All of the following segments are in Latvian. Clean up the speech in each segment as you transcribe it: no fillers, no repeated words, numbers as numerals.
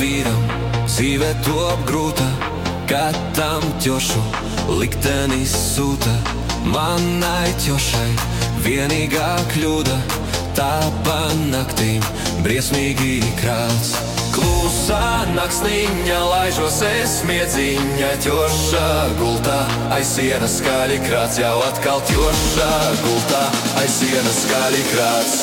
vīram dzīve top grūta, kad tam ķošu liktenis sūta. Manai ķošai vienīgā kļūda, tā pa naktīm briesmīgi krāts. Klusā naksniņa laižos es miedziņa, ķošā gultā aiz sienas skaļi krāts. Jau atkal ķošā gultā aiz sienas skaļi krāts.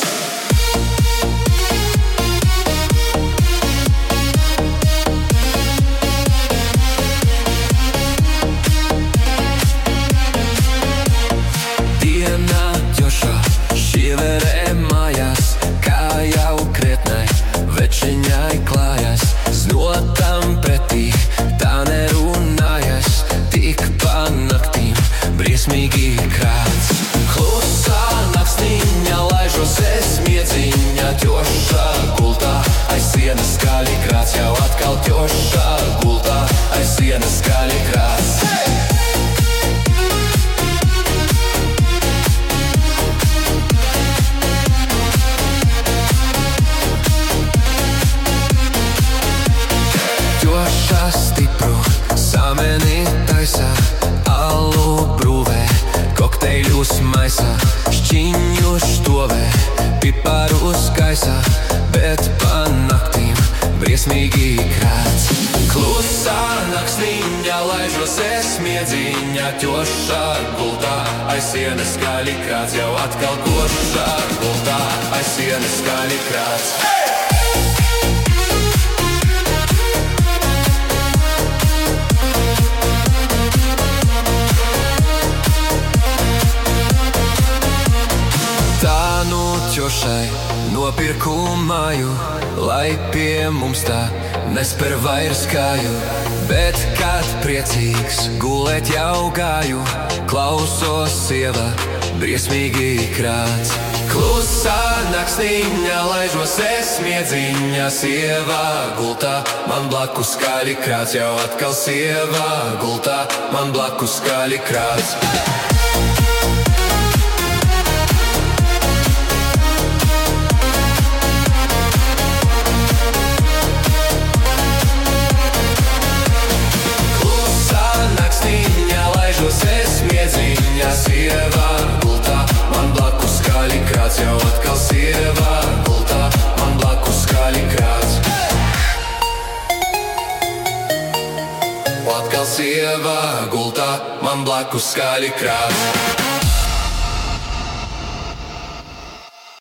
Dienā ķošā šieverē mājās, kā jau krietnai večiņai klājas. Znotam pretī tā nerunājas, tik pa naktīm briesmīgi krāts. Klusā naksniņa laižos es miedziņa, ķošā gultā aiz sienas skaļi krāts. Jau atkal ķošā gultā aiz sienas skaļi krāts. Stipru sameni taisa, alu brūvē, kokteļus maisa, šķiņu štovē, piparus gaisa, bet pa naktīm briesmīgi krāts. Klusā naksniņa laižos es miedziņa, ķošā gultā aiz sienas skaļi krāts. Jau atkal košā gultā aiz sienas skaļi krāts. Ķošai nopirku māju, lai pie mums tā nesper vairs kāju. Bet kad priecīgs gulēt jau gāju, klausos sieva briesmīgi krāts. Klusā naksniņa laižos es miedziņa, sieva gultā man blakus skaļi krāts. Jau atkal sieva gultā man blakus skaļi krāts. Es miedziņa, sieva gultā man blakus skaļi krāts. Jau atkal sieva gultā man blakus skaļi krāts. Atkal sieva gultā man blakus skaļi krāts.